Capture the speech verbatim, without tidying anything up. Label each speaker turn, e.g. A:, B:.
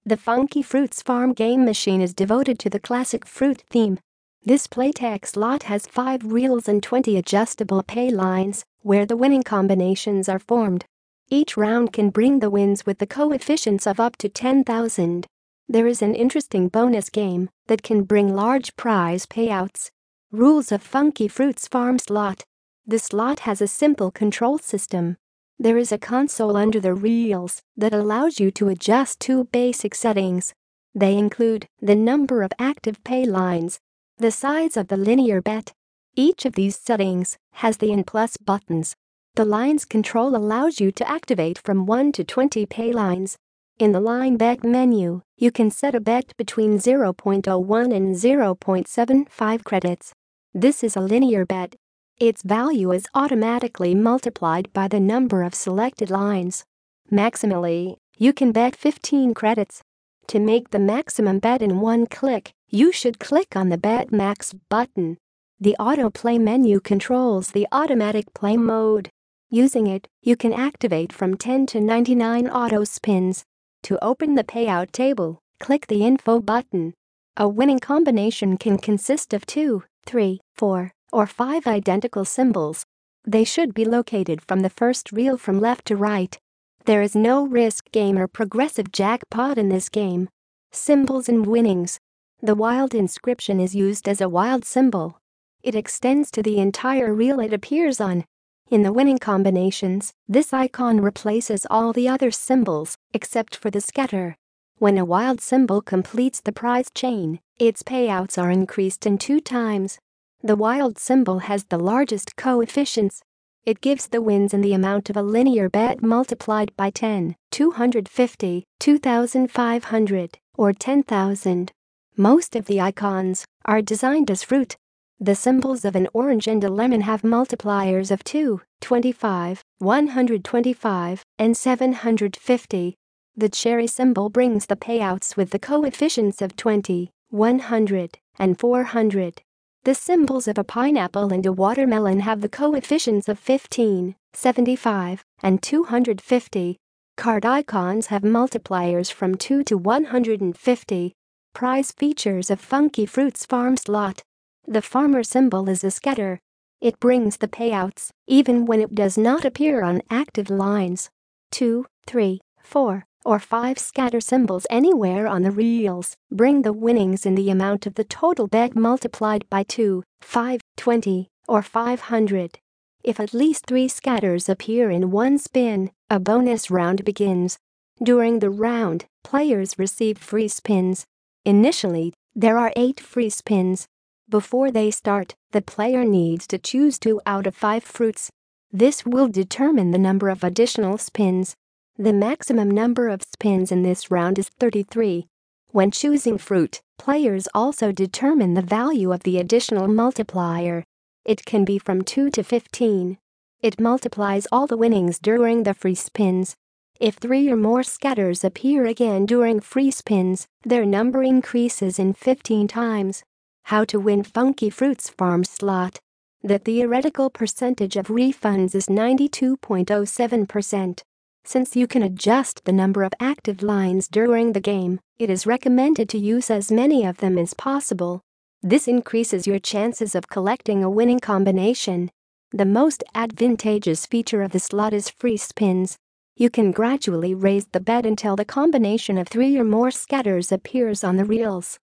A: The Funky Fruits Farm game machine is devoted to the classic fruit theme. This playtech slot has five reels and twenty adjustable pay lines, where the winning combinations are formed. Each round can bring the wins with the coefficients of up to ten thousand. There is an interesting bonus game that can bring large prize payouts. Rules of Funky Fruits Farm slot. The slot has a simple control system. There is a console under the reels that allows you to adjust two basic settings. They include the number of active pay lines, the size of the linear bet. Each of these settings has the in plus buttons. The lines control allows you to activate from one to twenty pay lines. In the line bet menu, you can set a bet between zero point zero one and zero point seven five credits. This is a linear bet. Its value is automatically multiplied by the number of selected lines. Maximally, you can bet fifteen credits. To make the maximum bet in one click, you should click on the Bet Max button. The autoplay menu controls the automatic play mode. Using it, you can activate from ten to ninety-nine auto spins. To open the payout table, click the Info button. A winning combination can consist of two, three, four, or five identical symbols. They should be located from the first reel from left to right. There is no risk game or progressive jackpot in this game. Symbols and winnings. The wild inscription is used as a wild symbol. It extends to the entire reel it appears on. In the winning combinations, this icon replaces all the other symbols except for the scatter. When a wild symbol completes the prize chain, its payouts are increased in two times. The wild symbol has the largest coefficients. It gives the wins in the amount of a linear bet multiplied by ten, two hundred fifty, two thousand five hundred, or ten thousand. Most of the icons are designed as fruit. The symbols of an orange and a lemon have multipliers of two, twenty-five, one hundred twenty-five, and seven hundred fifty. The cherry symbol brings the payouts with the coefficients of twenty, one hundred, and four hundred. The symbols of a pineapple and a watermelon have the coefficients of fifteen, seventy-five, and two hundred fifty. Card icons have multipliers from two to one hundred fifty. Prize features of Funky Fruits Farm slot. The farmer symbol is a scatter. It brings the payouts, even when it does not appear on active lines. Two, three, four, or five scatter symbols anywhere on the reels bring the winnings in the amount of the total bet multiplied by two, five, twenty, or five hundred. If at least three scatters appear in one spin, a bonus round begins. During the round, players receive free spins. Initially, there are eight free spins. Before they start, the player needs to choose two out of five fruits. This will determine the number of additional spins. The maximum number of spins in this round is thirty-three. When choosing fruit, players also determine the value of the additional multiplier. It can be from two to fifteen. It multiplies all the winnings during the free spins. If three or more scatters appear again during free spins, their number increases in fifteen times. How to win Funky Fruits Farm slot. The theoretical percentage of refunds is ninety-two point zero seven percent. Since you can adjust the number of active lines during the game, it is recommended to use as many of them as possible. This increases your chances of collecting a winning combination. The most advantageous feature of the slot is free spins. You can gradually raise the bet until the combination of three or more scatters appears on the reels.